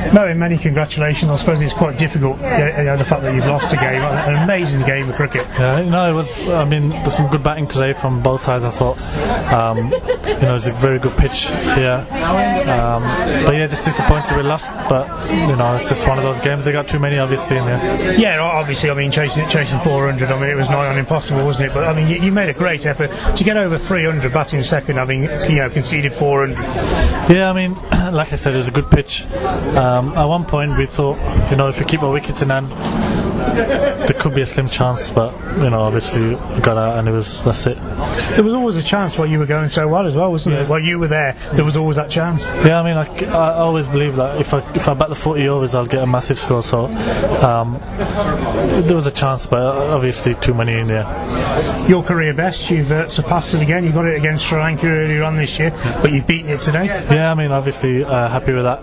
No, many congratulations. I suppose it's quite difficult, the fact that you've lost a game, an amazing game of cricket. Yeah, it was. I mean, there's some good batting today from both sides. I thought, it's a very good pitch here. But yeah, just disappointed we lost. But it's just one of those games. They got too many, obviously, in there. Yeah, obviously. I mean, chasing 400. I mean, it was nigh on impossible, wasn't it? But I mean, you made a great effort to get over 300 batting second, having conceded 400. Yeah, I mean, like I said, it was a good pitch. At one point, we thought, if we keep our wickets in hand, there could be a slim chance, but obviously we got out, and that's it. There was always a chance while you were going so well as well, wasn't it? While you were there was always that chance. Yeah, I mean, I always believe that if I bat the 40 overs, I'll get a massive score. So there was a chance, but obviously too many in there. Your career best, you've surpassed it again. You got it against Sri Lanka earlier on this year, but you've beaten it today. Yeah, I mean, obviously happy with that.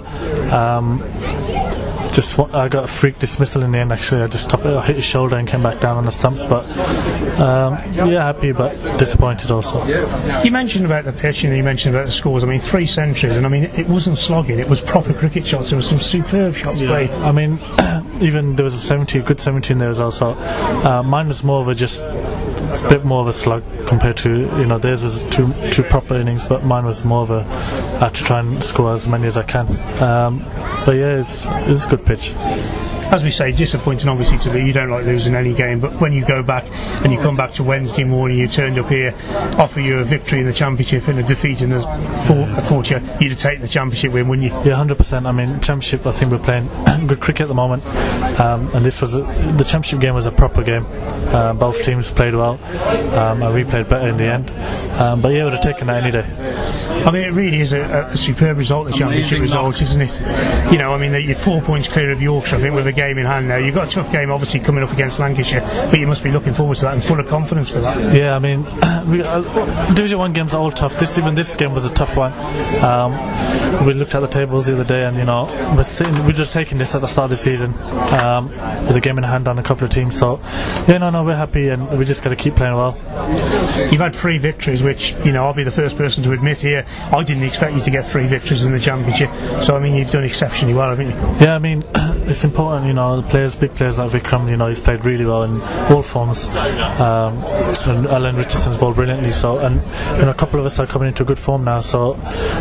I got a freak dismissal in the end. Actually, I hit his shoulder and came back down on the stumps. But happy but disappointed also. You mentioned about the pitch and you mentioned about the scores. I mean, 3 centuries, and I mean it wasn't slogging. It was proper cricket shots. There were some superb shots played. I mean, even there was a good 70 in there as well. So mine was more of a bit more of a slug compared to theirs was two proper innings, but mine was more of I had to try and score as many as I can. But yeah, it's a good pitch. As we say, disappointing obviously to lose. You don't like losing any game, but when you go back and you come back to Wednesday morning, you turned up here, offer you a victory in the championship and a defeat in the Fortier, you'd take the championship win, wouldn't you? Yeah, 100%. I mean, championship, I think we're playing good cricket at the moment, and this was the championship game was a proper game. Both teams played well, and we played better in the end. But yeah, would have taken that any day. I mean, it really is a superb result, the championship result, isn't it? I mean, you're 4 points clear of Yorkshire, I think, with a game in hand now. You've got a tough game, obviously, coming up against Lancashire, but you must be looking forward to that and full of confidence for that. Yeah, I mean, Division 1 games are all tough. Even this game was a tough one. We looked at the tables the other day, and we'd have taken this at the start of the season with a game in hand on a couple of teams. So, we're happy, and we just got to keep playing well. You've had 3 victories, which I'll be the first person to admit here. I didn't expect you to get 3 victories in the championship. So I mean, you've done exceptionally well, haven't you? Yeah, I mean, it's important. Big players like Vikram. He's played really well in all forms. And Alan Richardson's bowled brilliantly. So, and a couple of us are coming into good form now. So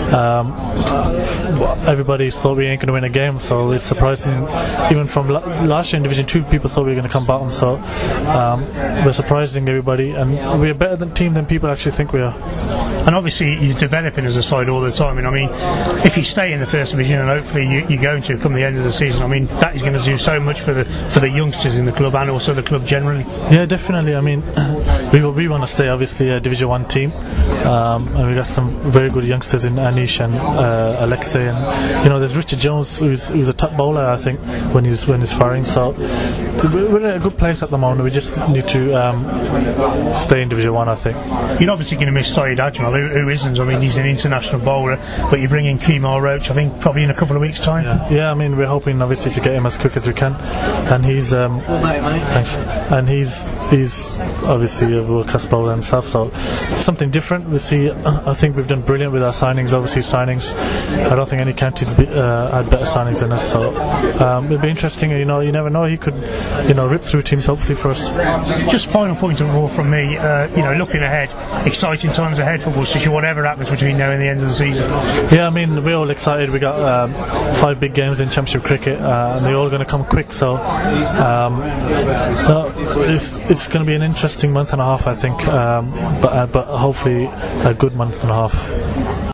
everybody thought we ain't going to win a game. So it's surprising. Even from last year in Division 2, people thought we were going to come bottom. So we're surprising everybody, and we're a better team than people actually think we are. And obviously you're developing as a side all the time, and I mean, if you stay in the first division, and hopefully you're going to come the end of the season, I mean, that is going to do so much for the youngsters in the club and also the club generally. Yeah, definitely. I mean, we want to stay obviously a Division 1 team, and we've got some very good youngsters in Anish and Alexei, and there's Richard Jones who's a top bowler, I think, when he's firing. So we're in a good place at the moment. We just need to stay in Division 1, I think. You're obviously going to miss Syed Ajmal, who isn't. I mean, he's an international bowler, but you bring in Kemar Roach, I think, probably in a couple of weeks' time. Yeah, I mean, we're hoping obviously to get him as quick as we can, and he's thanks. And he's obviously a world-class bowler himself, so something different. We see. I think we've done brilliant with our signings. Obviously, I don't think any counties had better signings than us. So it'll be interesting. You never know. He could, rip through teams hopefully for us. Just final point of all from me. Looking ahead, exciting times ahead for Worcestershire, whatever happens between now and the end of the season. Yeah, I mean, we're all excited. We got 5 big games in Championship cricket, and they're all going to come quick. So it's going to be an interesting month and a half, I think. But hopefully a good month and a half.